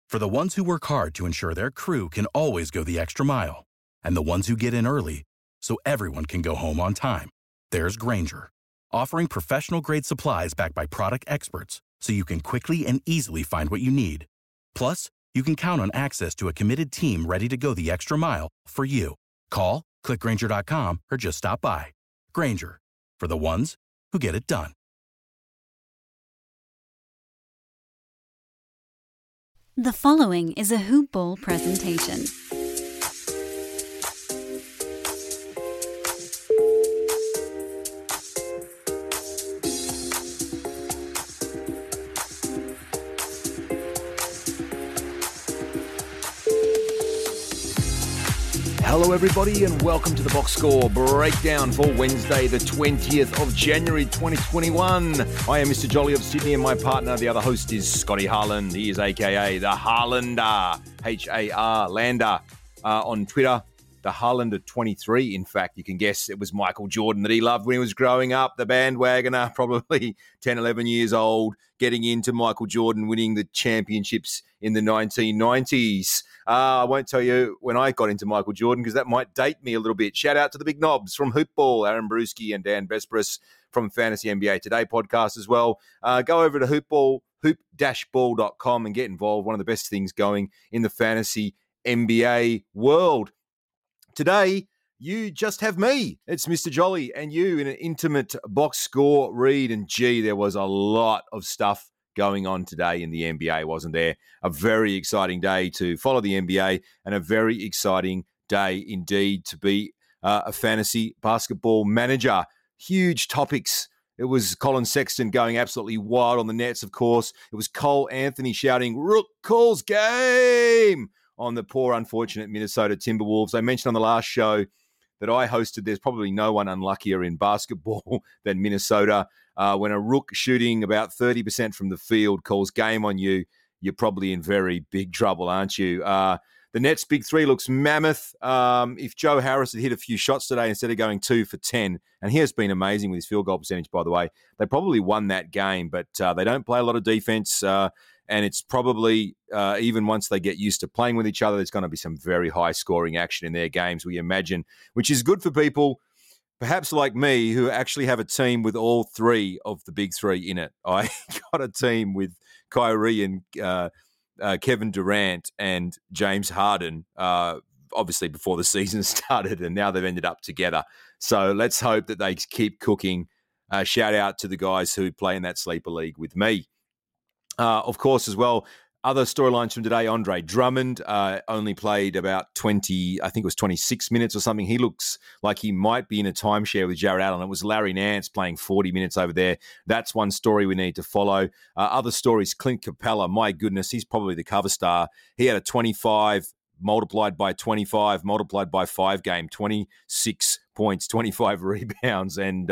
For the ones who work hard to ensure their crew can always go the extra mile, and the ones who get in early so everyone can go home on time, there's Grainger, offering professional-grade supplies backed by product experts so you can quickly and easily find what you need. Plus, you can count on access to a committed team ready to go the extra mile for you. Call, click Grainger.com, or just stop by. Grainger, for the ones who get it done. The following is a Hoop Ball presentation. Hello everybody and welcome to the Box Score Breakdown for Wednesday the 20th of January 2021. I am Mr. Jolly of Sydney and my partner, the other host, is Scotty Harland. He is aka the Harlander, H-A-R Lander on Twitter. The Harlander 23, in fact, you can guess it was Michael Jordan that he loved when he was growing up, the bandwagoner, probably 10, 11 years old, getting into Michael Jordan winning the championships in the 1990s. I won't tell you when I got into Michael Jordan because that might date me a little bit. Shout out to the big knobs from Hoop Ball, Aaron Brewski and Dan Besbris from Fantasy NBA Today podcast as well. Go over to hoop-ball.com and get involved. One of the best things going in the fantasy NBA world. Today, you just have me. It's Mr. Jolly and you in an intimate box score read. And gee, there was a lot of stuff going on today in the NBA, wasn't there? A very exciting day to follow the NBA and a very exciting day indeed to be a fantasy basketball manager. Huge topics. It was Colin Sexton going absolutely wild on the nets, of course. It was Cole Anthony shouting, "Rook calls game!" on the poor, unfortunate Minnesota Timberwolves. I mentioned on the last show that I hosted, there's probably no one unluckier in basketball than Minnesota. When a Rook shooting about 30% from the field calls game on you, you're probably in very big trouble, aren't you? The Nets' big three looks mammoth. If Joe Harris had hit a few shots today instead of going 2 for 10, and he has been amazing with his field goal percentage, by the way, they probably won that game, but they don't play a lot of defense. And it's probably, even once they get used to playing with each other, there's going to be some very high scoring action in their games, we imagine, which is good for people, perhaps like me, who actually have a team with all three of the big three in it. I got a team with Kyrie and Kevin Durant and James Harden, obviously before the season started, and now they've ended up together. So let's hope that they keep cooking. Shout out to the guys who play in that sleeper league with me. Of course, as well, other storylines from today, Andre Drummond only played about 20, I think it was 26 minutes or something. He looks like he might be in a timeshare with Jared Allen. It was Larry Nance playing 40 minutes over there. That's one story we need to follow. Other stories, Clint Capella, my goodness, he's probably the cover star. He had a 25 multiplied by 25, multiplied by 5 game, 26 points, 25 rebounds, and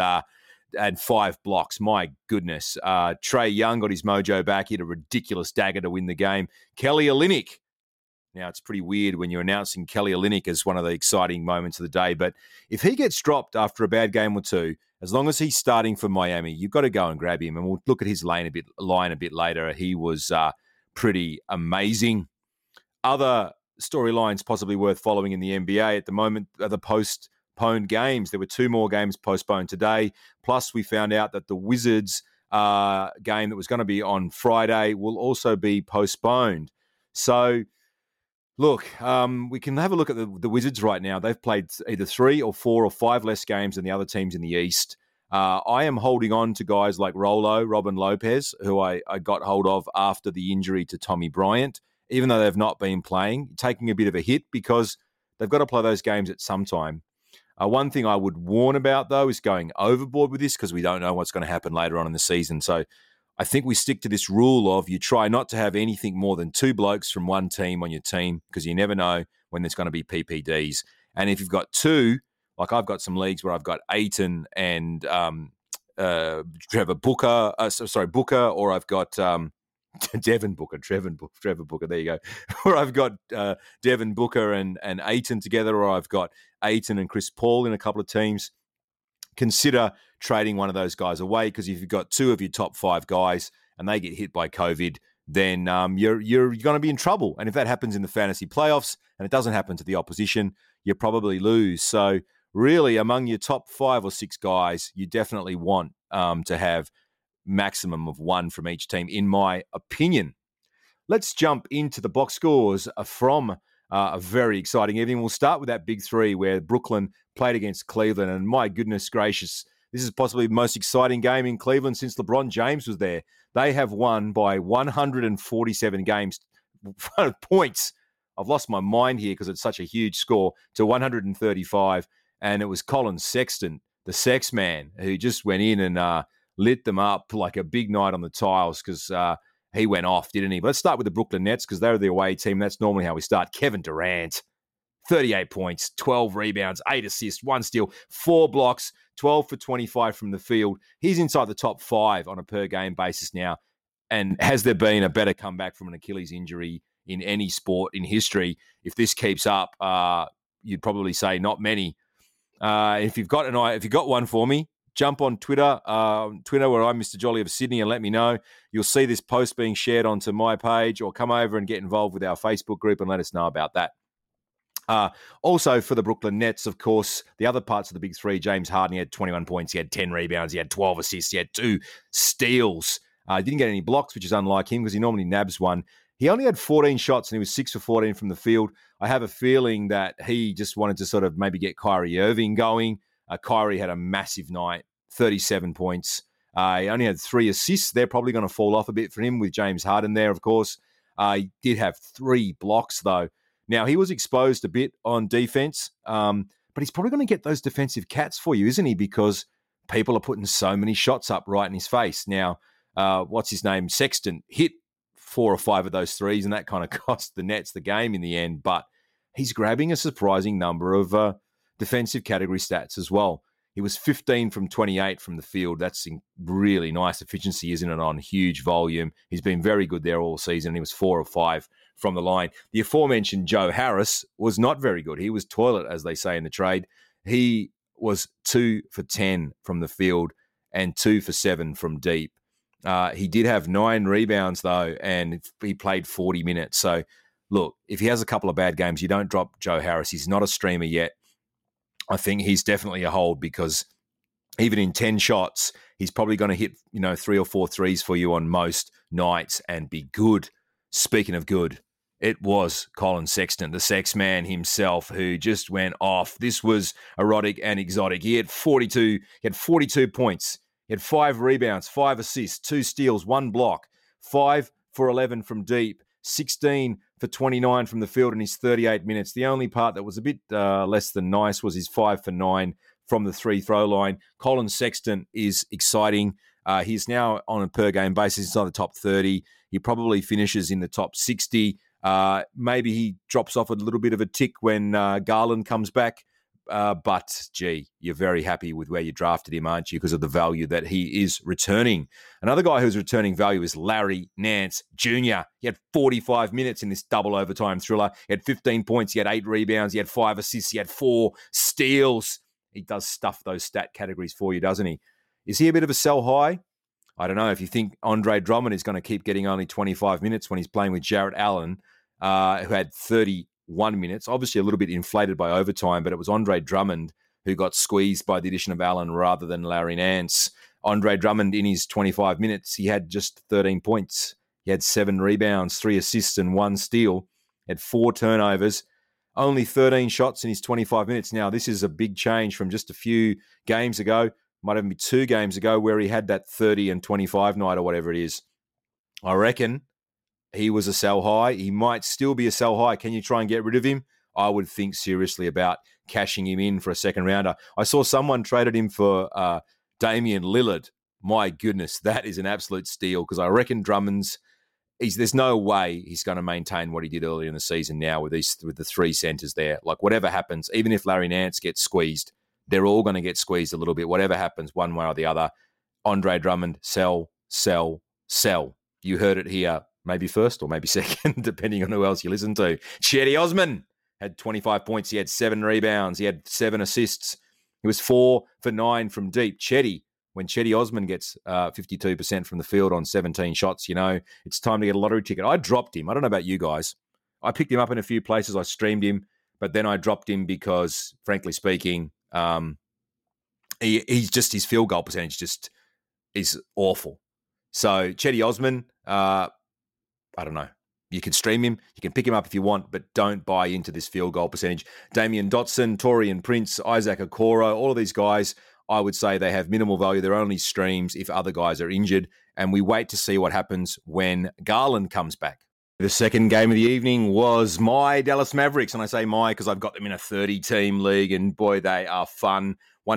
5 blocks. My goodness. Trae Young got his mojo back. He had a ridiculous dagger to win the game. Kelly Olynyk. Now, it's pretty weird when you're announcing Kelly Olynyk as one of the exciting moments of the day, but if he gets dropped after a bad game or two, as long as he's starting for Miami, you've got to go and grab him, and we'll look at his line a bit later. He was pretty amazing. Other storylines possibly worth following in the NBA at the moment are the postponed games. There were 2 more games postponed today. Plus, we found out that the Wizards game that was going to be on Friday will also be postponed. So, look, we can have a look at the Wizards right now. They've played either 3 or 4 or 5 less games than the other teams in the East. I am holding on to guys like Robin Lopez, who I got hold of after the injury to Tommy Bryant, even though they've not been playing, taking a bit of a hit because they've got to play those games at some time. One thing I would warn about, though, is going overboard with this because we don't know what's going to happen later on in the season. So I think we stick to this rule of you try not to have anything more than 2 blokes from one team on your team because you never know when there's going to be PPDs. And if you've got 2, like I've got some leagues where I've got Ayton and Trevor Booker, Booker, or I've got Devin Booker, Trevor Booker, there you go. Or I've got Devin Booker and Ayton together, or I've got Ayton and Chris Paul in a couple of teams. Consider trading one of those guys away because if you've got 2 of your top 5 guys and they get hit by COVID, then you're going to be in trouble. And if that happens in the fantasy playoffs and it doesn't happen to the opposition, you probably lose. So really, among your top 5 or 6 guys, you definitely want to have maximum of 1 from each team, in my opinion. Let's jump into the box scores from a very exciting evening. We'll start with that big 3 where Brooklyn played against Cleveland. And my goodness gracious, this is possibly the most exciting game in Cleveland since LeBron James was there. They have won by 147 points. I've lost my mind here because it's such a huge score, to 135. And it was Colin Sexton, the sex man, who just went in and lit them up like a big night on the tiles because he went off, didn't he? But let's start with the Brooklyn Nets because they're the away team. That's normally how we start. Kevin Durant, 38 points, 12 rebounds, 8 assists, 1 steal, 4 blocks, 12 for 25 from the field. He's inside the top 5 on a per-game basis now. And has there been a better comeback from an Achilles injury in any sport in history? If this keeps up, you'd probably say not many. If you've got one for me, jump on Twitter, where I'm Mr. Jolly of Sydney, and let me know. You'll see this post being shared onto my page, or come over and get involved with our Facebook group and let us know about that. Also for the Brooklyn Nets, of course, the other parts of the big 3, James Harden, he had 21 points, he had 10 rebounds, he had 12 assists, he had 2 steals. He didn't get any blocks, which is unlike him because he normally nabs one. He only had 14 shots and he was 6 for 14 from the field. I have a feeling that he just wanted to sort of maybe get Kyrie Irving going. Kyrie had a massive night, 37 points. He only had 3 assists. They're probably going to fall off a bit for him with James Harden there, of course. He did have 3 blocks, though. Now, he was exposed a bit on defense, but he's probably going to get those defensive cats for you, isn't he? Because people are putting so many shots up right in his face. Now, what's his name? Sexton hit 4 or 5 of those threes, and that kind of cost the Nets the game in the end. But he's grabbing a surprising number of defensive category stats as well. He was 15 from 28 from the field. That's really nice efficiency, isn't it, on huge volume. He's been very good there all season. He was 4 or 5 from the line. The aforementioned Joe Harris was not very good. He was toilet, as they say in the trade. He was 2 for 10 from the field and 2 for 7 from deep. He did have 9 rebounds, though, and he played 40 minutes. So, look, if he has a couple of bad games, you don't drop Joe Harris. He's not a streamer yet. I think he's definitely a hold because even in 10 shots, he's probably going to hit 3 or 4 threes for you on most nights and be good. Speaking of good, it was Colin Sexton, the sex man himself, who just went off. This was erotic and exotic. He had 42 points. He had 5 rebounds, 5 assists, 2 steals, 1 block, 5 for 11 from deep, 16 for 29 from the field in his 38 minutes. The only part that was a bit less than nice was his 5 for 9 from the 3-throw line. Colin Sexton is exciting. He's now on a per-game basis inside the top 30. He probably finishes in the top 60. Maybe he drops off a little bit of a tick when Garland comes back. But, gee, you're very happy with where you drafted him, aren't you, because of the value that he is returning. Another guy who's returning value is Larry Nance Jr. He had 45 minutes in this double overtime thriller. He had 15 points. He had 8 rebounds. He had 5 assists. He had 4 steals. He does stuff those stat categories for you, doesn't he? Is he a bit of a sell high? I don't know. If you think Andre Drummond is going to keep getting only 25 minutes when he's playing with Jarrett Allen, who had 31 minutes, obviously a little bit inflated by overtime, but it was Andre Drummond who got squeezed by the addition of Allen rather than Larry Nance. Andre Drummond, in his 25 minutes, he had just 13 points. He had 7 rebounds, 3 assists and 1 steal. He had 4 turnovers, only 13 shots in his 25 minutes. Now, this is a big change from just a few games ago, might even be 2 games ago, where he had that 30 and 25 night or whatever it is. I reckon he was a sell high. He might still be a sell high. Can you try and get rid of him? I would think seriously about cashing him in for a second rounder. I saw someone traded him for Damian Lillard. My goodness, that is an absolute steal because I reckon Drummond's, there's no way he's going to maintain what he did earlier in the season now with the 3 centers there. Like whatever happens, even if Larry Nance gets squeezed, they're all going to get squeezed a little bit. Whatever happens, one way or the other, Andre Drummond, sell, sell, sell. You heard it here. Maybe first or maybe second, depending on who else you listen to. Cedi Osman had 25 points. He had 7 rebounds. He had 7 assists. He was 4 for 9 from deep. Cedi when Chetty Osman gets 52% from the field on 17 shots, it's time to get a lottery ticket. I dropped him. I don't know about you guys. I picked him up in a few places. I streamed him, but then I dropped him because, frankly speaking, his field goal percentage just is awful. So Chetty Osman, I don't know. You can stream him. You can pick him up if you want, but don't buy into this field goal percentage. Damian Dotson, Torian Prince, Isaac Okoro, all of these guys, I would say they have minimal value. They're only streams if other guys are injured. And we wait to see what happens when Garland comes back. The second game of the evening was my Dallas Mavericks. And I say my because I've got them in a 30-team league. And boy, they are fun.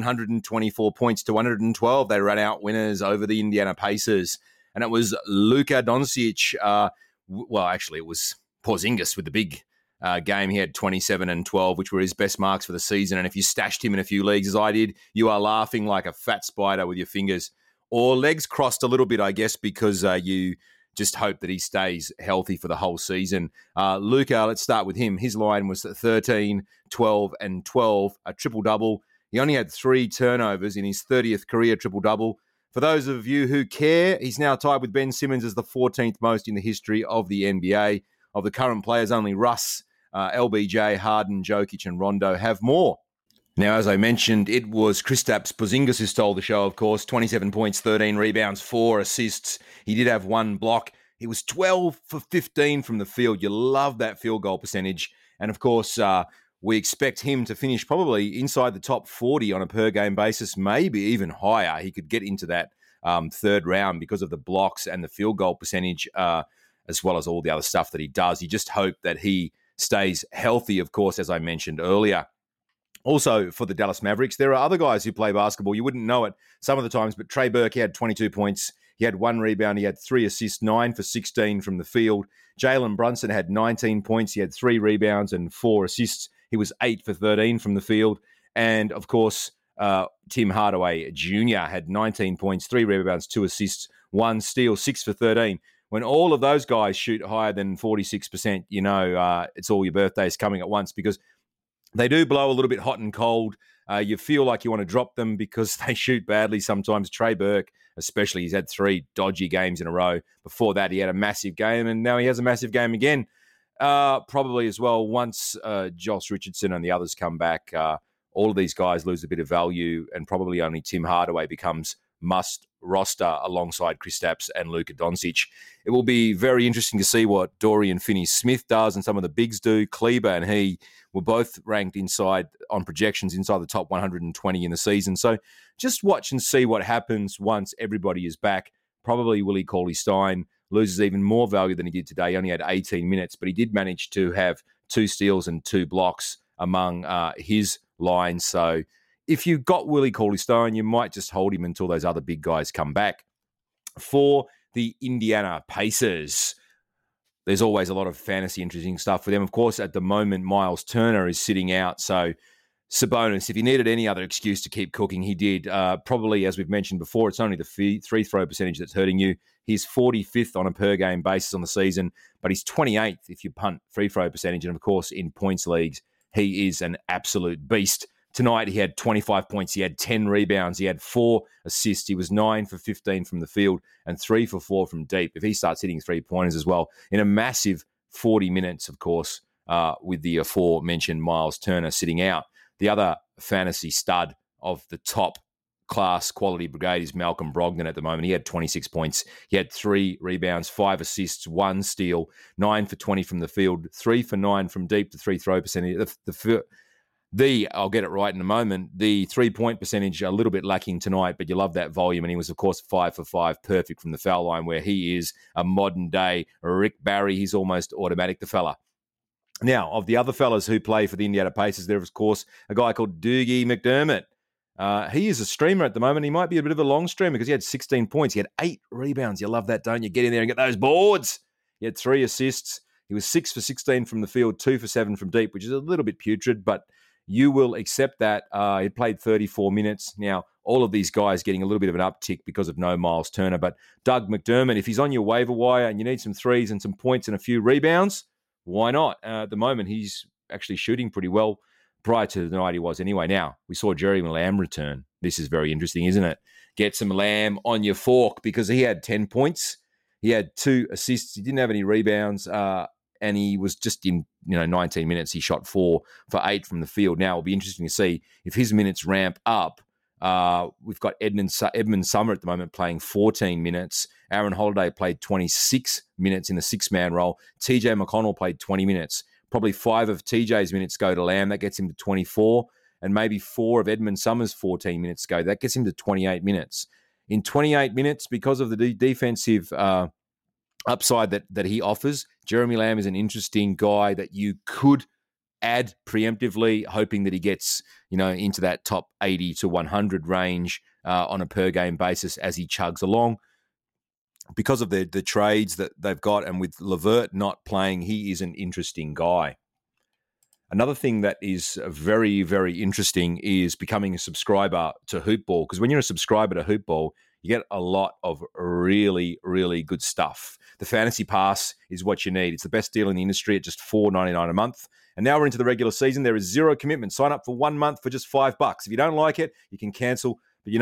124 points to 112. They ran out winners over the Indiana Pacers. And it was Luka Doncic. Actually, it was Porzingis with the big game. He had 27 and 12, which were his best marks for the season. And if you stashed him in a few leagues, as I did, you are laughing like a fat spider with your fingers. Or legs crossed a little bit, I guess, because you just hope that he stays healthy for the whole season. Luka, let's start with him. His line was 13, 12, and 12, a triple-double. He only had 3 turnovers in his 30th career triple-double. For those of you who care, he's now tied with Ben Simmons as the 14th most in the history of the NBA. Of the current players, only Russ, LBJ, Harden, Jokic, and Rondo have more. Now, as I mentioned, it was Kristaps Porzingis who stole the show, of course. 27 points, 13 rebounds, 4 assists. He did have 1 block. He was 12 for 15 from the field. You love that field goal percentage. And, of course, we expect him to finish probably inside the top 40 on a per-game basis, maybe even higher. He could get into that third round because of the blocks and the field goal percentage, as well as all the other stuff that he does. You just hope that he stays healthy, of course, as I mentioned earlier. Also, for the Dallas Mavericks, there are other guys who play basketball. You wouldn't know it some of the times, but Trey Burke, he had 22 points. He had 1 rebound. He had 3 assists, 9 for 16 from the field. Jalen Brunson had 19 points. He had 3 rebounds and 4 assists. He was 8 for 13 from the field. And, of course, Tim Hardaway Jr. had 19 points, 3 rebounds, 2 assists, 1 steal, 6 for 13. When all of those guys shoot higher than 46%, it's all your birthdays coming at once because they do blow a little bit hot and cold. You feel like you want to drop them because they shoot badly sometimes. Trey Burke, especially, he's had 3 dodgy games in a row. Before that, he had a massive game, and now he has a massive game again. Probably as well, once Josh Richardson and the others come back, all of these guys lose a bit of value, and probably only Tim Hardaway becomes must roster alongside Kristaps and Luka Doncic. It will be very interesting to see what Dorian Finney-Smith does and some of the bigs do. Kleber and he were both ranked on projections inside the top 120 in the season. So just watch and see what happens once everybody is back. Probably Willie Cauley-Stein loses even more value than he did today. He only had 18 minutes, but he did manage to have 2 steals and 2 blocks among his lines. So if you've got Willie Cauley-Stein, you might just hold him until those other big guys come back. For the Indiana Pacers, there's always a lot of fantasy interesting stuff for them. Of course, at the moment, Miles Turner is sitting out. So Sabonis, if he needed any other excuse to keep cooking, he did. Probably, as we've mentioned before, it's only the free throw percentage that's hurting you. He's 45th on a per-game basis on the season, but he's 28th if you punt free throw percentage. And, of course, in points leagues, he is an absolute beast. Tonight, he had 25 points. He had 10 rebounds. He had 4 assists. He was 9 for 15 from the field and 3 for 4 from deep. If he starts hitting 3-pointers as well, in a massive 40 minutes, of course, with the aforementioned Miles Turner sitting out. The other fantasy stud of the top class quality brigade is Malcolm Brogdon at the moment. He had 26 points. He had 3 rebounds, 5 assists, 1 steal, 9 for 20 from the field, 3 for 9 from deep to 3 throw percentage. I'll get it right in a moment. The 3-point percentage a little bit lacking tonight, but you love that volume. And he was, of course, 5 for 5, perfect from the foul line, where he is a modern day Rick Barry. He's almost automatic, the fella. Now, of the other fellas who play for the Indiana Pacers, there is, of course, a guy called Dougie McDermott. He is a streamer at the moment. He might be a bit of a long streamer because he had 16 points. He had 8 rebounds. You love that, don't you? Get in there and get those boards. He had 3 assists. He was 6 for 16 from the field, 2 for 7 from deep, which is a little bit putrid, but you will accept that. He played 34 minutes. Now, all of these guys getting a little bit of an uptick because of no Miles Turner. But Doug McDermott, if he's on your waiver wire and you need some threes and some points and a few rebounds, why not? At the moment, he's actually shooting pretty well. Prior to the night he was anyway. Now, we saw Jeremy Lamb return. This is very interesting, isn't it? get some lamb on your fork because he had 10 points. He had 2 assists. He didn't have any rebounds. And he was just in 19 minutes. He shot 4 for 8 from the field. Now it'll be interesting to see if his minutes ramp up. We've got Edmund Summer at the moment playing 14 minutes. Aaron Holiday played 26 minutes in the 6-man role. TJ McConnell played 20 minutes. Probably 5 of TJ's minutes go to Lamb. That gets him to 24. And maybe 4 of Edmund Summer's 14 minutes go. That gets him to 28 minutes. In 28 minutes, because of the defensive upside that he offers, Jeremy Lamb is an interesting guy that you could add preemptively, hoping that he gets into that top 80 to 100 range on a per game basis as he chugs along. Because of the trades that they've got, and with Levert not playing, he is an interesting guy. Another thing that is very, very interesting is becoming a subscriber to Hoopball, because when you're a subscriber to Hoopball, you get a lot of really, really good stuff. The Fantasy Pass is what you need. It's the best deal in the industry at just $4.99 a month. And now we're into the regular season. There is zero commitment. Sign up for 1 month for just $5. If you don't like it, you can cancel. But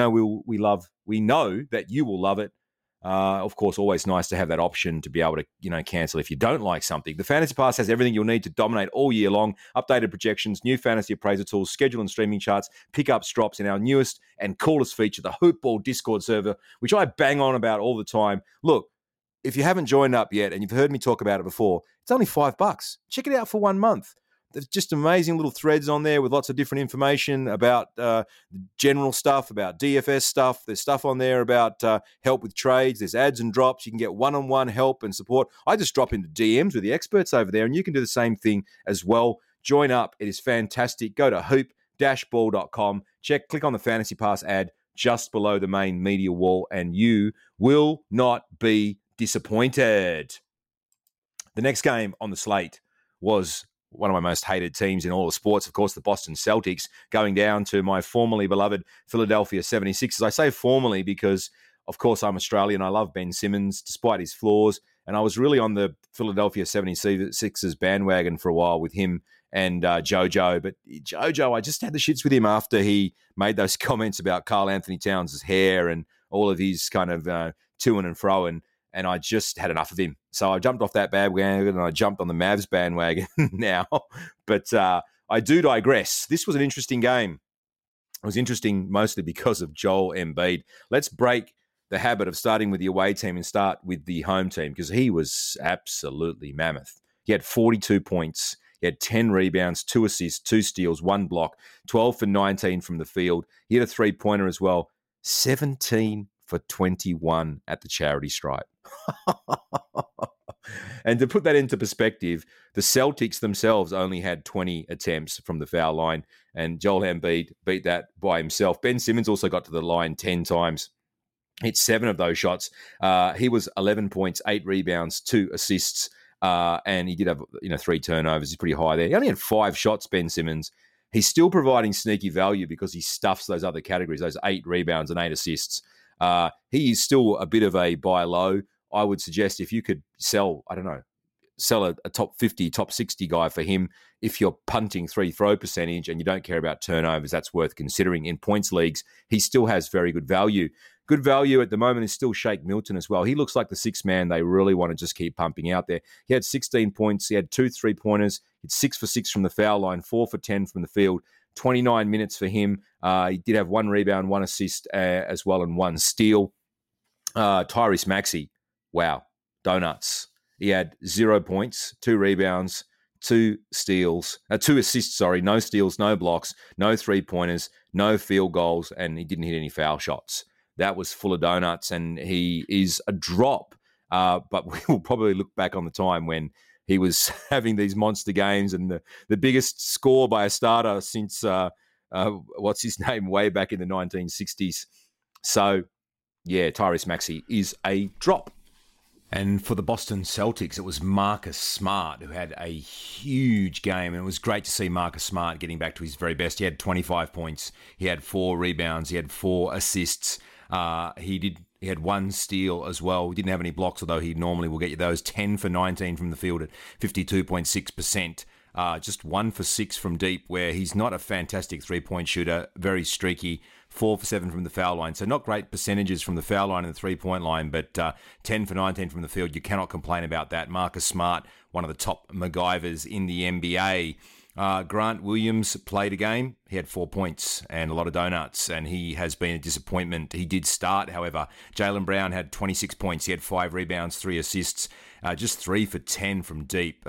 we know that you will love it. Of course, always nice to have that option to be able to, cancel if you don't like something. The Fantasy Pass has everything you'll need to dominate all year long. Updated projections, new fantasy appraiser tools, schedule and streaming charts, pickups, drops, and our newest and coolest feature, the Hoopball Discord server, which I bang on about all the time. Look, if you haven't joined up yet and you've heard me talk about it before, it's only $5. Check it out for 1 month. There's just amazing little threads on there with lots of different information about general stuff, about DFS stuff. There's stuff on there about help with trades. There's ads and drops. You can get one-on-one help and support. I just drop into DMs with the experts over there, and you can do the same thing as well. Join up. It is fantastic. Go to hoop-ball.com. Click on the Fantasy Pass ad just below the main media wall, and you will not be disappointed. The next game on the slate was one of my most hated teams in all of sports, of course, the Boston Celtics, going down to my formerly beloved Philadelphia 76ers. I say formerly because, of course, I'm Australian. I love Ben Simmons, despite his flaws. And I was really on the Philadelphia 76ers bandwagon for a while with him and JoJo. But JoJo, I just had the shits with him after he made those comments about Karl Anthony Towns' hair and all of his kind of to and fro. And I just had enough of him. So I jumped off that bandwagon and I jumped on the Mavs bandwagon now. But I do digress. This was an interesting game. It was interesting mostly because of Joel Embiid. Let's break the habit of starting with the away team and start with the home team, because he was absolutely mammoth. He had 42 points. He had 10 rebounds, 2 assists, 2 steals, 1 block, 12 for 19 from the field. He had a three-pointer as well. 17 for 21 at the charity stripe. And to put that into perspective, the Celtics themselves only had 20 attempts from the foul line, and Joel Embiid beat that by himself. Ben Simmons also got to the line 10 times, hit 7 of those shots. He was 11 points, 8 rebounds, 2 assists, and he did have 3 turnovers. He's pretty high there. He only had 5 shots, Ben Simmons. He's still providing sneaky value because he stuffs those other categories, those 8 rebounds and 8 assists. He is still a bit of a buy low. I would suggest if you could sell a top 50, top 60 guy for him, if you're punting 3 throw percentage and you don't care about turnovers, that's worth considering. In points leagues, he still has very good value. Good value at the moment is still Shake Milton as well. He looks like the 6th man they really want to just keep pumping out there. He had 16 points. He had 2 3-pointers. He had 6 for 6 from the foul line, 4 for 10 from the field. 29 minutes for him. He did have 1 rebound, 1 assist as well, and 1 steal. Tyrese Maxey, wow, donuts. He had 0 points, 2 rebounds, 2 assists, no steals, no blocks, no 3-pointers, no field goals, and he didn't hit any foul shots. That was full of donuts, and he is a drop. But we will probably look back on the time when he was having these monster games and the biggest score by a starter since, what's his name, way back in the 1960s. So, yeah, Tyrese Maxey is a drop. And for the Boston Celtics, it was Marcus Smart who had a huge game. And it was great to see Marcus Smart getting back to his very best. He had 25 points. He had 4 rebounds. He had 4 assists. He had 1 steal as well. He didn't have any blocks, although he normally will get you those. 10 for 19 from the field at 52.6%. Just 1 for 6 from deep, where he's not a fantastic 3-point shooter, very streaky. 4 for 7 from the foul line. So not great percentages from the foul line and the three-point line, but 10 for 19 from the field. You cannot complain about that. Marcus Smart, one of the top MacGyvers in the NBA. Grant Williams played a game. He had 4 points and a lot of donuts, and he has been a disappointment. He did start, however. Jaylen Brown had 26 points. He had 5 rebounds, 3 assists, just 3 for 10 from deep.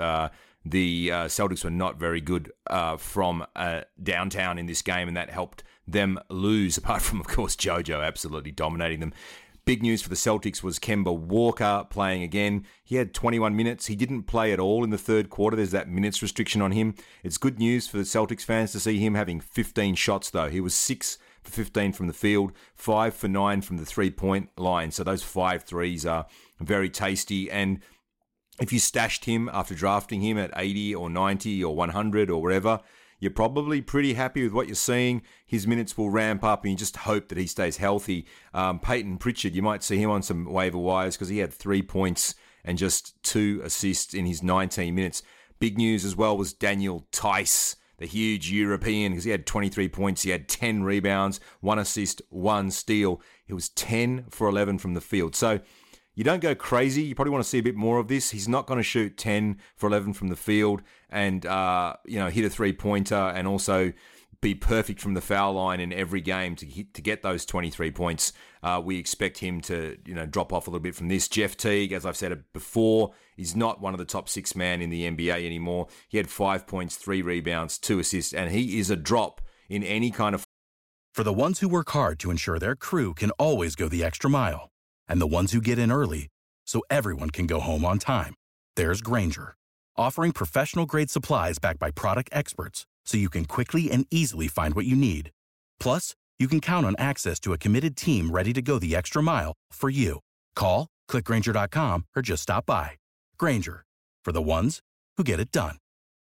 The Celtics were not very good from downtown in this game, and that helped them lose, apart from, of course, JoJo absolutely dominating them. Big news for the Celtics was Kemba Walker playing again. He had 21 minutes. He didn't play at all in the third quarter. There's that minutes restriction on him. It's good news for the Celtics fans to see him having 15 shots, though. He was 6 for 15 from the field, 5 for 9 from the three-point line. So those 5 threes are very tasty. And if you stashed him after drafting him at 80 or 90 or 100 or wherever, you're probably pretty happy with what you're seeing. His minutes will ramp up, and you just hope that he stays healthy. Peyton Pritchard, you might see him on some waiver wires because he had 3 points and just 2 assists in his 19 minutes. Big news as well was Daniel Tice, the huge European, because he had 23 points. He had 10 rebounds, 1 assist, 1 steal. He was 10 for 11 from the field. So you don't go crazy. You probably want to see a bit more of this. He's not going to shoot 10 for 11 from the field and hit a three-pointer and also be perfect from the foul line in every game to get those 23 points. We expect him to drop off a little bit from this. Jeff Teague, as I've said before, is not one of the top 6 man in the NBA anymore. He had 5 points, 3 rebounds, 2 assists, and he is a drop in any kind of... For the ones who work hard to ensure their crew can always go the extra mile, and the ones who get in early so everyone can go home on time, there's Grainger, offering professional-grade supplies backed by product experts so you can quickly and easily find what you need. Plus, you can count on access to a committed team ready to go the extra mile for you. Call, click Grainger.com, or just stop by. Grainger, for the ones who get it done.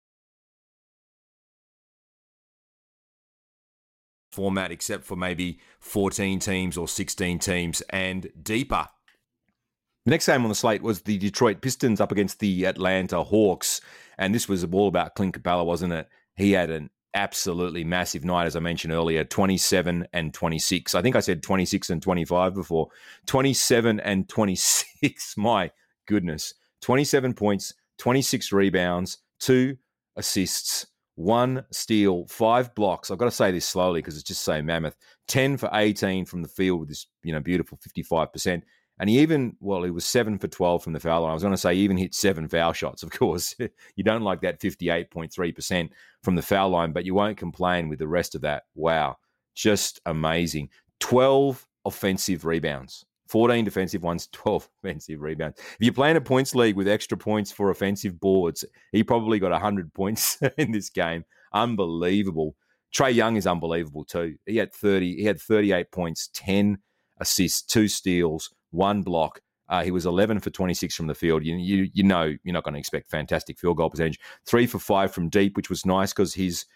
Format except for maybe 14 teams or 16 teams and deeper. The next game on the slate was the Detroit Pistons up against the Atlanta Hawks, and this was all about Clint Capella, wasn't it? He had an absolutely massive night, as I mentioned earlier, 27 and 26. I think I said 26 and 25 before. 27 and 26, my goodness. 27 points, 26 rebounds, 2 assists, 1 steal, 5 blocks. I've got to say this slowly because it's just so mammoth. 10 for 18 from the field with this, beautiful 55%. And he was 7 for 12 from the foul line. I was going to say he even hit 7 foul shots, of course. You don't like that 58.3% from the foul line, but you won't complain with the rest of that. Wow, just amazing. 12 offensive rebounds. 14 defensive ones, 12 offensive rebounds. If you're playing a points league with extra points for offensive boards, he probably got 100 points in this game. Unbelievable. Trae Young is unbelievable too. He had 38 points, 10 assists, 2 steals, 1 block. He was 11 for 26 from the field. You know you're not going to expect fantastic field goal percentage. 3 for 5 from deep, which was nice because his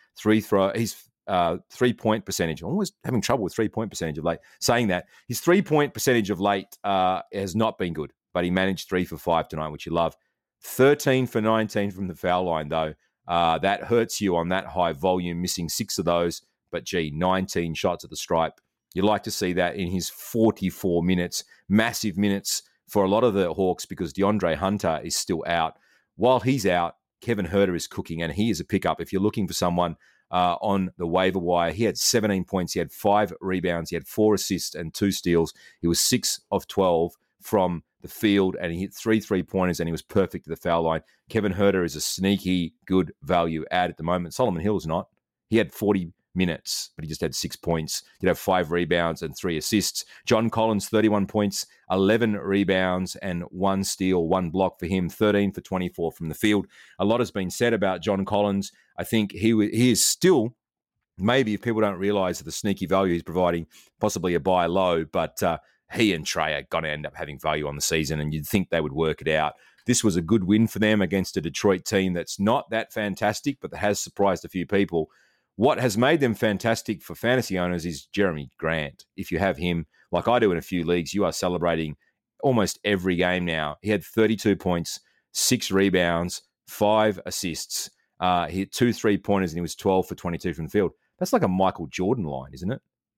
3-point percentage. I'm always having trouble with 3-point percentage of late. Saying that, his 3-point percentage of late has not been good, but he managed 3 for 5 tonight, which you love. 13 for 19 from the foul line, though. That hurts you on that high volume, missing 6 of those. But 19 shots at the stripe. You'd like to see that in his 44 minutes. Massive minutes for a lot of the Hawks because DeAndre Hunter is still out. While he's out, Kevin Huerter is cooking, and he is a pickup. If you're looking for someone on the waiver wire, he had 17 points. He had 5 rebounds. He had 4 assists and 2 steals. He was 6 of 12 from the field, and he hit 3 3-pointers, and he was perfect at the foul line. Kevin Huerter is a sneaky good value add at the moment. Solomon Hill's not. He had 40 minutes, but he just had 6 points. He'd have 5 rebounds and 3 assists. John Collins, 31 points, 11 rebounds and 1 steal, 1 block for him, 13 for 24 from the field. A lot has been said about John Collins. I think he is still, maybe if people don't realize the sneaky value he's providing, possibly a buy low, but he and Trae are going to end up having value on the season, and you'd think they would work it out. This was a good win for them against a Detroit team that's not that fantastic, but that has surprised a few people. What has made them fantastic for fantasy owners is Jeremy Grant. If you have him, like I do in a few leagues, you are celebrating almost every game now. He had 32 points, 6 rebounds, 5 assists. He hit 2 3-pointers, and he was 12 for 22 from the field. That's like a Michael Jordan line, isn't it?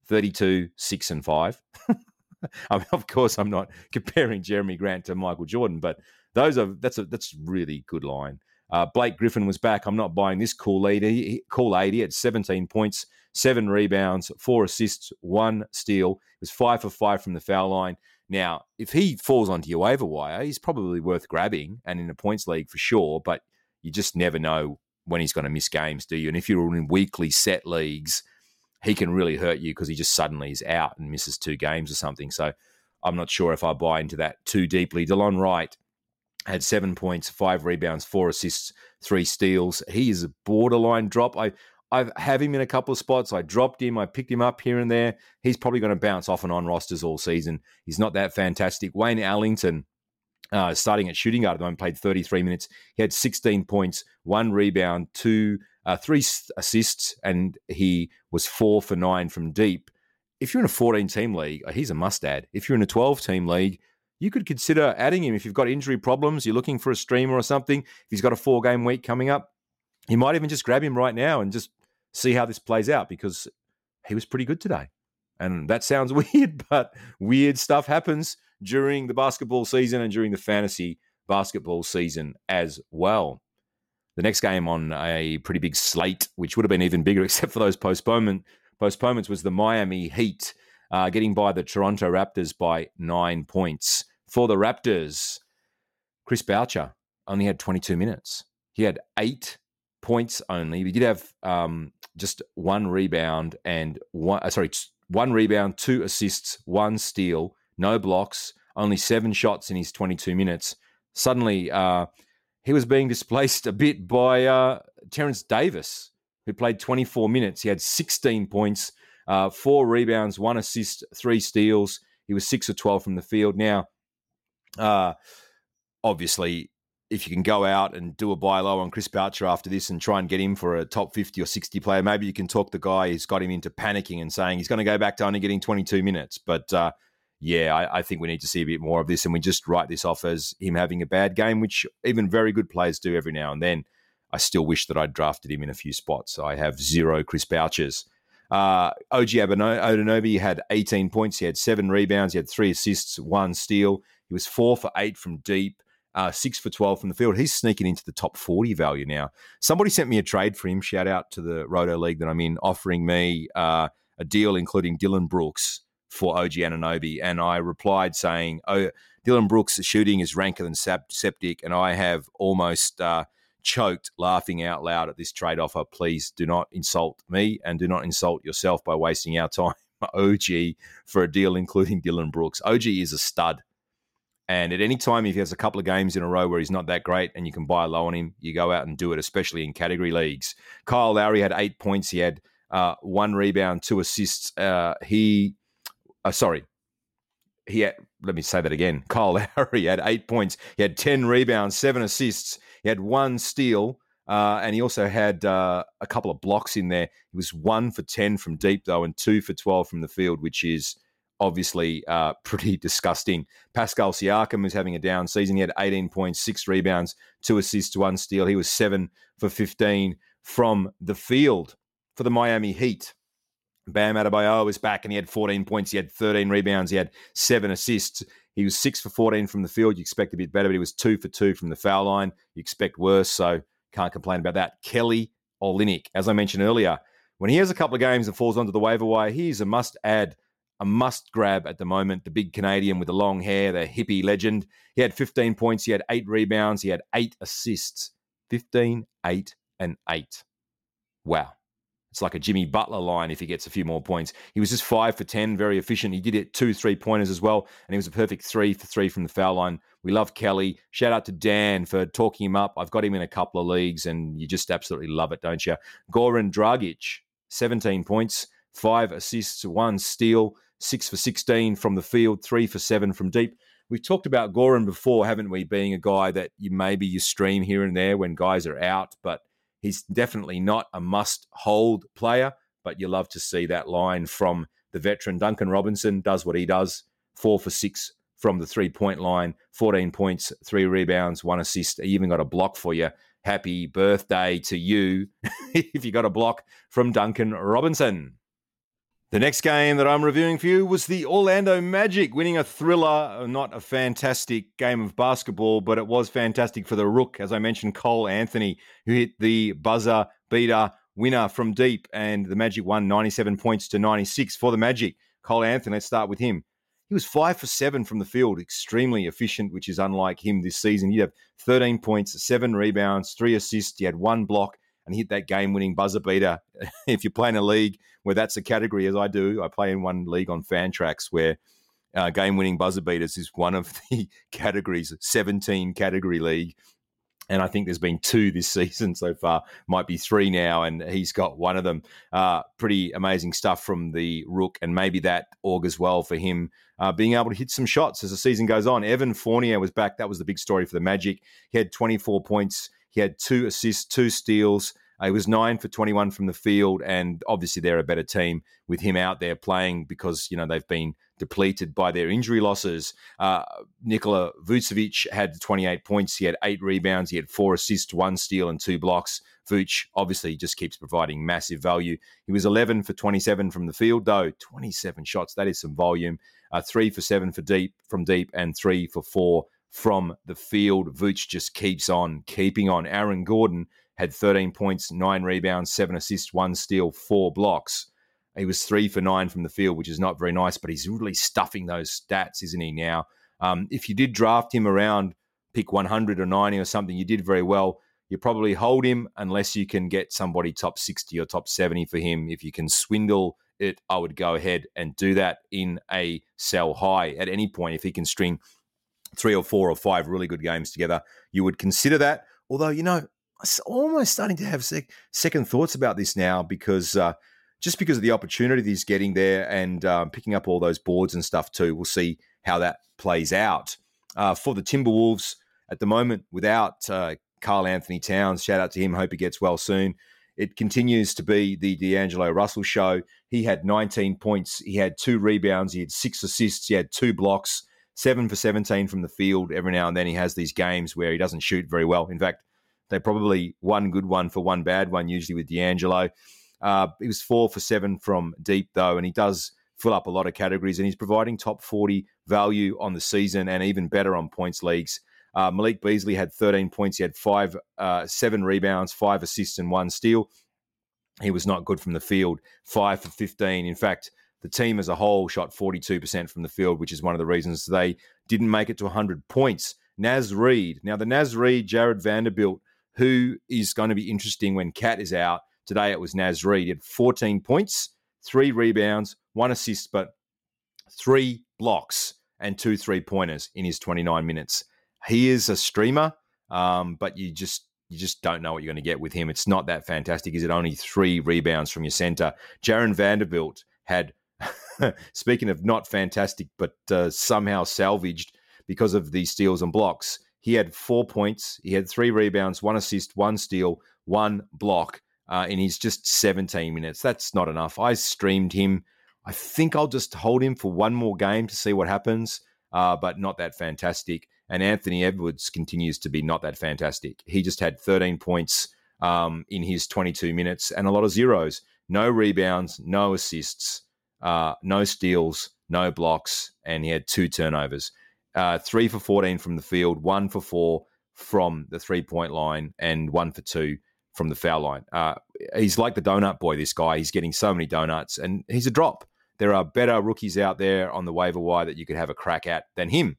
32, 6 and 5. I mean, of course, I'm not comparing Jeremy Grant to Michael Jordan, but that's really good line. Blake Griffin was back. I'm not buying this Kool-Aid. He had 17 points, 7 rebounds, 4 assists, 1 steal. He was 5 for 5 from the foul line. Now, if he falls onto your waiver wire, he's probably worth grabbing and in a points league for sure, but you just never know when he's going to miss games, do you? And if you're in weekly set leagues, he can really hurt you because he just suddenly is out and misses 2 games or something. So I'm not sure if I buy into that too deeply. DeLon Wright had 7 points, 5 rebounds, 4 assists, 3 steals. He is a borderline drop. I have him in a couple of spots. I dropped him. I picked him up here and there. He's probably going to bounce off and on rosters all season. He's not that fantastic. Wayne Ellington, starting at shooting guard at the moment, played 33 minutes. He had 16 points, 1 rebound, 3 assists, and he was 4 for 9 from deep. If you're in a 14-team league, he's a must-add. If you're in a 12-team league, you could consider adding him. If you've got injury problems, you're looking for a streamer or something, if he's got a 4-game week coming up, you might even just grab him right now and just see how this plays out because he was pretty good today. And that sounds weird, but weird stuff happens during the basketball season and during the fantasy basketball season as well. The next game on a pretty big slate, which would have been even bigger except for those postponements, was the Miami Heat getting by the Toronto Raptors by 9 points. For the Raptors, Chris Boucher only had 22 minutes. He had 8 points only. We did have just 1 rebound and 1 rebound, 2 assists, 1 steal, no blocks, only 7 shots in his 22 minutes. Suddenly, he was being displaced a bit by Terrence Davis, who played 24 minutes. He had 16 points, 4 rebounds, 1 assist, 3 steals. He was 6 of 12 from the field. Now, obviously, if you can go out and do a buy low on Chris Boucher after this and try and get him for a top 50 or 60 player, maybe you can talk the guy who's got him into panicking and saying he's going to go back to only getting 22 minutes. But I think we need to see a bit more of this, and we just write this off as him having a bad game, which even very good players do every now and then. I still wish that I'd drafted him in a few spots. I have 0 Chris Bouchers. OG Anunoby had 18 points. He had 7 rebounds. He had 3 assists, 1 steal. He was 4 for 8 from deep. 6 for 12 from the field. He's sneaking into the top 40 value now. Somebody sent me a trade for him. Shout out to the Roto League that I'm in, offering me a deal including Dylan Brooks for OG Anunoby. And I replied saying, Dylan Brooks' shooting is ranker than septic, and I have almost choked laughing out loud at this trade offer. Please do not insult me and do not insult yourself by wasting our time, OG, for a deal including Dylan Brooks. OG is a stud. And at any time, if he has a couple of games in a row where he's not that great and you can buy low on him, you go out and do it, especially in category leagues. Kyle Lowry had 8 points. He had 1 rebound, 2 assists. Let me say that again. Kyle Lowry had 8 points. He had 10 rebounds, 7 assists. He had 1 steal, and he also had a couple of blocks in there. He was 1 for 10 from deep, though, and 2 for 12 from the field, which is obviously pretty disgusting. Pascal Siakam was having a down season. He had 18 points, 6 rebounds, 2 assists, 1 steal. He was 7 for 15 from the field. For the Miami Heat, Bam Adebayo was back and he had 14 points. He had 13 rebounds. He had 7 assists. He was 6 for 14 from the field. You expect a bit better, but he was 2 for 2 from the foul line. You expect worse, so can't complain about that. Kelly Olynyk, as I mentioned earlier, when he has a couple of games and falls onto the waiver wire, he's a must-add, a must-grab at the moment, the big Canadian with the long hair, the hippie legend. He had 15 points. He had 8 rebounds. He had 8 assists. 15, 8, and 8. Wow. It's like a Jimmy Butler line if he gets a few more points. He was just 5 for 10, very efficient. He did it 2 3-pointers as well, and he was a perfect 3 for 3 from the foul line. We love Kelly. Shout out to Dan for talking him up. I've got him in a couple of leagues, and you just absolutely love it, don't you? Goran Dragic, 17 points, 5 assists, 1 steal, 6 for 16 from the field, 3 for 7 from deep. We've talked about Goran before, haven't we, being a guy that you stream here and there when guys are out, but he's definitely not a must-hold player, but you love to see that line from the veteran. Duncan Robinson does what he does, 4 for 6 from the 3-point line, 14 points, 3 rebounds, 1 assist. He even got a block for you. Happy birthday to you if you got a block from Duncan Robinson. The next game that I'm reviewing for you was the Orlando Magic winning a thriller, not a fantastic game of basketball, but it was fantastic for the Rook, as I mentioned, Cole Anthony, who hit the buzzer beater winner from deep, and the Magic won 97 points to 96 for the Magic. Cole Anthony, let's start with him. He was 5 for 7 from the field, extremely efficient, which is unlike him this season. He'd have 13 points, 7 rebounds, 3 assists. He had 1 block and hit that game-winning buzzer beater. If you're playing a league where that's a category, as I do, I play in one league on Fantrax where game-winning buzzer beaters is one of the categories, 17 category league. And I think there's been 2 this season so far, might be 3 now, and he's got one of them. Pretty amazing stuff from the Rook, and maybe that augurs well for him being able to hit some shots as the season goes on. Evan Fournier was back. That was the big story for the Magic. He had 24 points. He had 2 assists, 2 steals. He was 9 for 21 from the field, and obviously they're a better team with him out there playing because, they've been depleted by their injury losses. Nikola Vucevic had 28 points. He had 8 rebounds. He had 4 assists, 1 steal, and 2 blocks. Vuce obviously just keeps providing massive value. He was 11 for 27 from the field, though. 27 shots, that is some volume. 3 for 7 from deep, and 3 for 4 from the field. Vuce just keeps on keeping on. Aaron Gordon had 13 points, 9 rebounds, 7 assists, 1 steal, 4 blocks. He was 3 for 9 from the field, which is not very nice, but he's really stuffing those stats, isn't he, now? If you did draft him around pick 100 or 90 or something, you did very well. You probably hold him unless you can get somebody top 60 or top 70 for him. If you can swindle it, I would go ahead and do that in a sell high at any point. If he can string 3 or 4 or 5 really good games together, you would consider that. Although, I'm almost starting to have second thoughts about this now because just because of the opportunity he's getting there and picking up all those boards and stuff too. We'll see how that plays out. For the Timberwolves at the moment, without Karl Anthony Towns, shout out to him, hope he gets well soon. It continues to be the D'Angelo Russell show. He had 19 points. He had 2 rebounds. He had 6 assists. He had 2 blocks, 7 for 17 from the field. Every now and then he has these games where he doesn't shoot very well. In fact, they're probably one good one for one bad one, usually with D'Angelo. He was 4 for 7 from deep, though, and he does fill up a lot of categories, and he's providing top 40 value on the season and even better on points leagues. Malik Beasley had 13 points. He had 7 rebounds, 5 assists, and 1 steal. He was not good from the field, 5 for 15. In fact, the team as a whole shot 42% from the field, which is one of the reasons they didn't make it to 100 points. Naz Reid. Now, the Naz Reid, Jared Vanderbilt, who is going to be interesting when Cat is out. Today it was Naz Reid. He had 14 points, 3 rebounds, 1 assist, but 3 blocks and 2 3-pointers in his 29 minutes. He is a streamer, but you just don't know what you're going to get with him. It's not that fantastic. Is it only 3 rebounds from your center? Jared Vanderbilt had, speaking of not fantastic, but somehow salvaged because of the steals and blocks, he had 4 points. He had 3 rebounds, 1 assist, 1 steal, 1 block in his just 17 minutes. That's not enough. I streamed him. I think I'll just hold him for one more game to see what happens, but not that fantastic. And Anthony Edwards continues to be not that fantastic. He just had 13 points in his 22 minutes and a lot of zeros. No rebounds, no assists, no steals, no blocks, and he had 2 turnovers. 3 for 14 from the field, 1 for 4 from the 3-point line, and 1 for 2 from the foul line. He's like the donut boy, this guy. He's getting so many donuts, and he's a drop. There are better rookies out there on the waiver wire that you could have a crack at than him.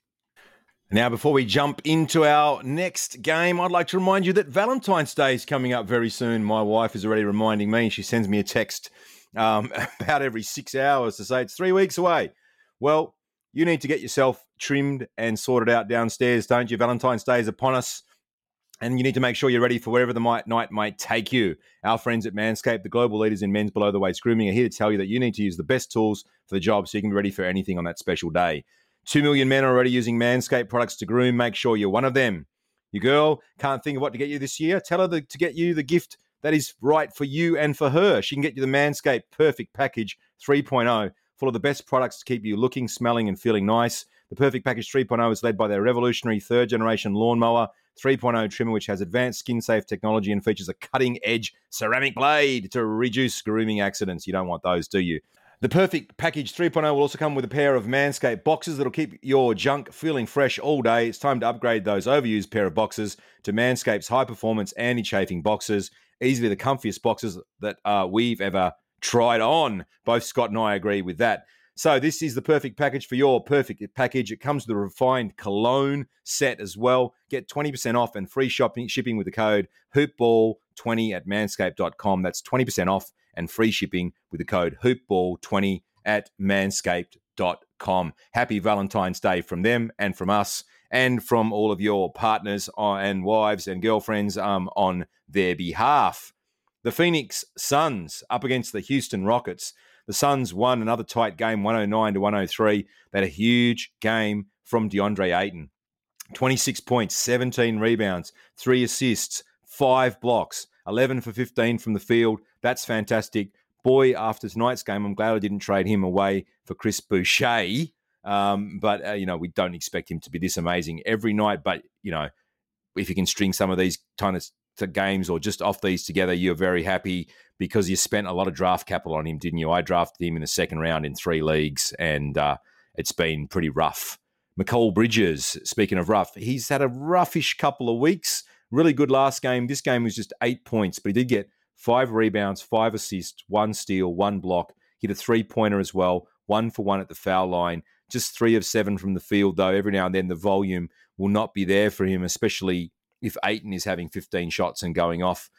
Now, before we jump into our next game, I'd like to remind you that Valentine's Day is coming up very soon. My wife is already reminding me. She sends me a text about every 6 hours to say it's 3 weeks away. Well, you need to get yourself trimmed and sorted out downstairs, don't you? Valentine's Day is upon us, and you need to make sure you're ready for wherever the night might take you. Our friends at Manscaped, the global leaders in men's below-the-waist grooming, are here to tell you that you need to use the best tools for the job so you can be ready for anything on that special day. 2 million men are already using Manscaped products to groom. Make sure you're one of them. Your girl can't think of what to get you this year? Tell her to get you the gift that is right for you and for her. She can get you the Manscaped Perfect Package 3.0, full of the best products to keep you looking, smelling, and feeling nice. The Perfect Package 3.0 is led by their revolutionary third-generation lawnmower 3.0 trimmer, which has advanced skin-safe technology and features a cutting-edge ceramic blade to reduce grooming accidents. You don't want those, do you? The Perfect Package 3.0 will also come with a pair of Manscaped boxes that'll keep your junk feeling fresh all day. It's time to upgrade those overused pair of boxes to Manscaped's high-performance anti-chafing boxes. Easily the comfiest boxes that we've ever tried on. Both Scott and I agree with that. So this is the perfect package for your perfect package. It comes with a refined cologne set as well. Get 20% off and free shipping with the code hoopball20 at manscaped.com. That's 20% off and free shipping with the code hoopball20 at manscaped.com. Happy Valentine's Day from them and from us and from all of your partners and wives and girlfriends on their behalf. The Phoenix Suns up against the Houston Rockets. The Suns won another tight game, 109-103. They had a huge game from DeAndre Ayton. 26 points, 17 rebounds, 3 assists, 5 blocks, 11 for 15 from the field. That's fantastic. Boy, after tonight's game, I'm glad I didn't trade him away for Chris Boucher. But we don't expect him to be this amazing every night. But, if you can string some of these kind of games or just off these together, you're very happy because you spent a lot of draft capital on him, didn't you? I drafted him in the second round in 3 leagues, and it's been pretty rough. Mikal Bridges, speaking of rough, he's had a roughish couple of weeks. Really good last game. This game was just 8 points, but he did get 5 rebounds, 5 assists, 1 steal, 1 block. Hit a 3-pointer as well, 1 for 1 at the foul line. Just 3 of 7 from the field, though. Every now and then the volume will not be there for him, especially if Ayton is having 15 shots and going off.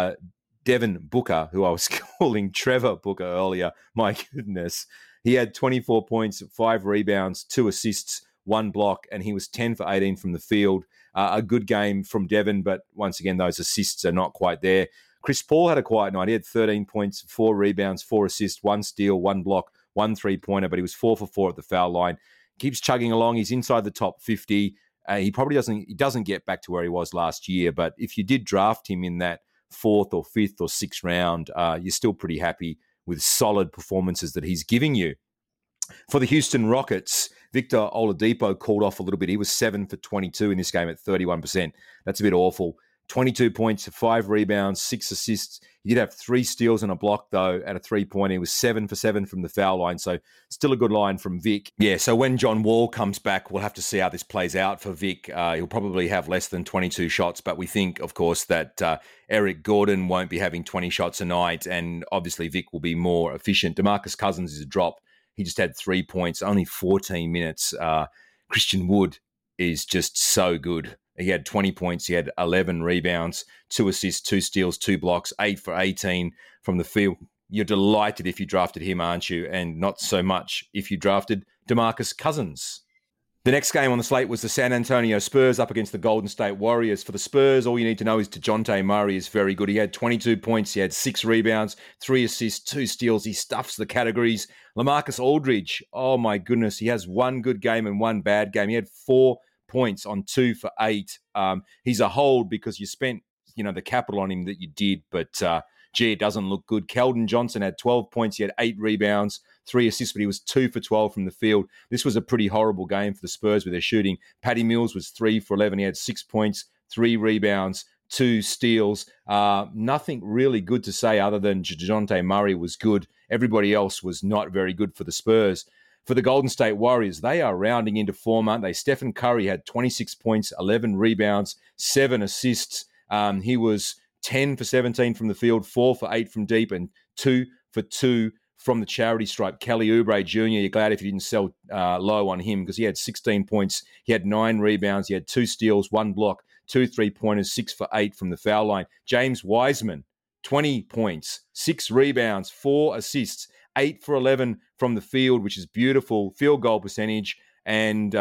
Devin Booker, who I was calling Trevor Booker earlier, my goodness, he had 24 points, 5 rebounds, 2 assists, 1 block, and he was 10 for 18 from the field. A good game from Devin, but once again, those assists are not quite there. Chris Paul had a quiet night. He had 13 points, 4 rebounds, 4 assists, 1 steal, 1 block, 1 3-pointer, but he was 4 for 4 at the foul line. Keeps chugging along. He's inside the top 50. He probably doesn't get back to where he was last year, but if you did draft him in that 4th or 5th or 6th round, you're still pretty happy with solid performances that he's giving you. For the Houston Rockets, Victor Oladipo called off a little bit. He was 7 for 22 in this game at 31%. That's a bit awful. 22 points, 5 rebounds, 6 assists. He did have 3 steals and a block, though, at a 3-pointer. He was 7 for 7 from the foul line, so still a good line from Vic. Yeah, so when John Wall comes back, we'll have to see how this plays out for Vic. He'll probably have less than 22 shots, but we think, of course, that Eric Gordon won't be having 20 shots a night, and obviously Vic will be more efficient. DeMarcus Cousins is a drop. He just had 3 points, only 14 minutes. Christian Wood is just so good. He had 20 points. He had 11 rebounds, 2 assists, 2 steals, 2 blocks, 8 for 18 from the field. You're delighted if you drafted him, aren't you? And not so much if you drafted DeMarcus Cousins. The next game on the slate was the San Antonio Spurs up against the Golden State Warriors. For the Spurs, all you need to know is DeJounte Murray is very good. He had 22 points. He had 6 rebounds, 3 assists, 2 steals. He stuffs the categories. LaMarcus Aldridge, oh my goodness, he has 1 good game and 1 bad game. He had 4 points on 2 for 8. He's a hold because you spent, the capital on him that you did, but it doesn't look good. Keldon Johnson had 12 points. He had 8 rebounds, 3 assists, but he was 2 for 12 from the field. This was a pretty horrible game for the Spurs with their shooting. Patty Mills was 3 for 11. He had 6 points, 3 rebounds, 2 steals. Nothing really good to say other than DeJounte Murray was good. Everybody else was not very good for the Spurs. For the Golden State Warriors, they are rounding into form, aren't they? Stephen Curry had 26 points, 11 rebounds, 7 assists. He was 10 for 17 from the field, 4 for 8 from deep, and 2 for 2 from the charity stripe. Kelly Oubre Jr., you're glad if you didn't sell low on him because he had 16 points. He had 9 rebounds. He had 2 steals, 1 block, 2 3-pointers, 6 for 8 from the foul line. James Wiseman, 20 points, 6 rebounds, 4 assists, 8 for 11 from the field, which is beautiful. Field goal percentage. And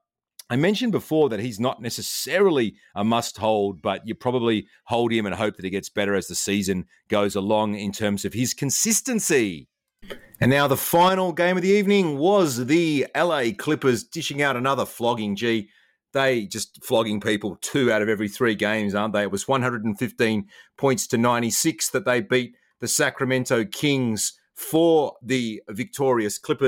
I mentioned before that he's not necessarily a must-hold, but you probably hold him and hope that he gets better as the season goes along in terms of his consistency. And now the final game of the evening was the LA Clippers dishing out another flogging. Gee, they just flogging people 2 out of every 3 games, aren't they? It was 115 points to 96 that they beat the Sacramento Kings. For the victorious Clippers,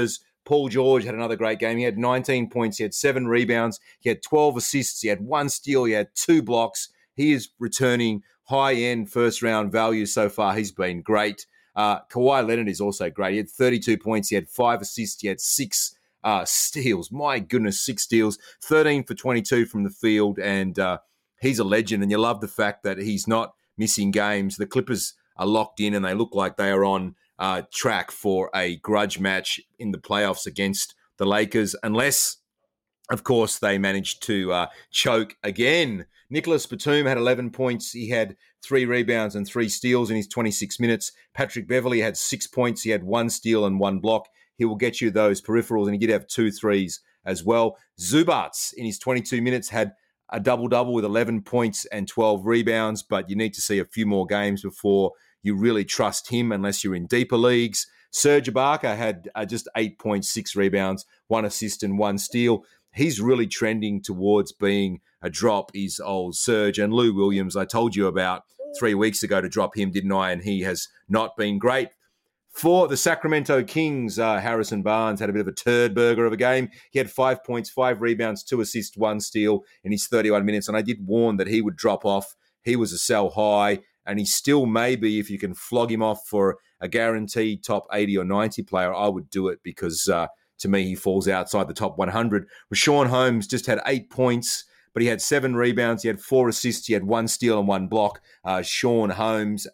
Paul George had another great game. He had 19 points. He had 7 rebounds. He had 12 assists. He had 1 steal. He had 2 blocks. He is returning high-end first-round value so far. He's been great. Kawhi Leonard is also great. He had 32 points. He had 5 assists. He had 6 steals. My goodness, 6 steals. 13 for 22 from the field, and he's a legend. And you love the fact that he's not missing games. The Clippers are locked in, and they look like they are on track for a grudge match in the playoffs against the Lakers, unless, of course, they manage to choke again. Nicholas Batum had 11 points. He had 3 rebounds and 3 steals in his 26 minutes. Patrick Beverley had 6 points. He had 1 steal and 1 block. He will get you those peripherals, and he did have 2 threes as well. Zubats, in his 22 minutes, had a double-double with 11 points and 12 rebounds, but you need to see a few more games before you really trust him unless you're in deeper leagues. Serge Ibaka had just 8 points, 6 rebounds, 1 assist and 1 steal. He's really trending towards being a drop, is old Serge. And Lou Williams, I told you about 3 weeks ago to drop him, didn't I? And he has not been great. For the Sacramento Kings, Harrison Barnes had a bit of a turd burger of a game. He had 5 points, 5 rebounds, 2 assists, 1 steal in his 31 minutes. And I did warn that he would drop off. He was a sell high, and he still may be, if you can flog him off for a guaranteed top 80 or 90 player, I would do it because to me he falls outside the top 100. Rashawn Holmes just had 8 points, but he had 7 rebounds. He had 4 assists. He had 1 steal and 1 block. Shawnee Holmes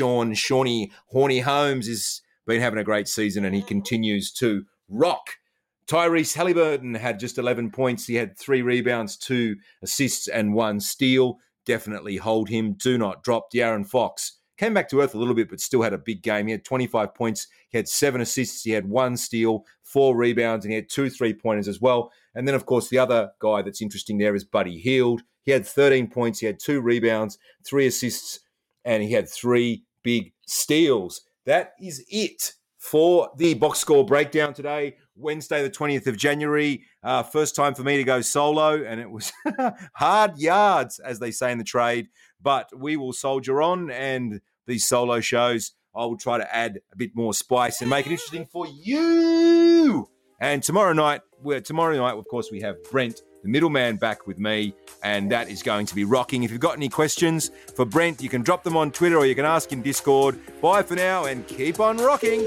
has been having a great season, and he continues to rock. Tyrese Halliburton had just 11 points. He had 3 rebounds, 2 assists, and 1 steal. Definitely hold him. Do not drop. De'Aaron Fox came back to earth a little bit, but still had a big game. He had 25 points. He had 7 assists. He had 1 steal, 4 rebounds, and he had 2 3-pointers as well. And then, of course, the other guy that's interesting there is Buddy Hield. He had 13 points. He had 2 rebounds, 3 assists, and he had 3 big steals. That is it for the box score breakdown today, Wednesday, the 20th of January. First time for me to go solo, and it was hard yards, as they say in the trade. But we will soldier on, and these solo shows, I will try to add a bit more spice and make it interesting for you. And tomorrow night, of course, we have Brent, the middleman, back with me, and that is going to be rocking. If you've got any questions for Brent, you can drop them on Twitter or you can ask in Discord. Bye for now, and keep on rocking.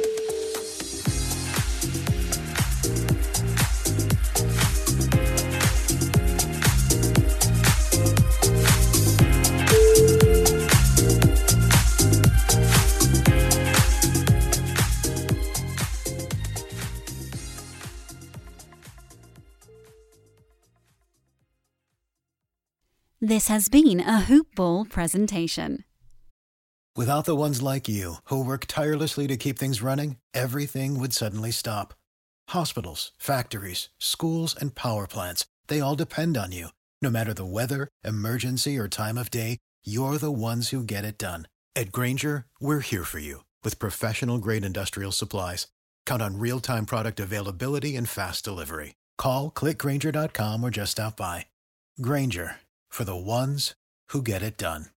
This has been a Hoop Ball presentation. Without the ones like you, who work tirelessly to keep things running, everything would suddenly stop. Hospitals, factories, schools, and power plants, they all depend on you. No matter the weather, emergency, or time of day, you're the ones who get it done. At Grainger, we're here for you with professional-grade industrial supplies. Count on real-time product availability and fast delivery. Call, click Grainger.com, or just stop by. Grainger, for the ones who get it done.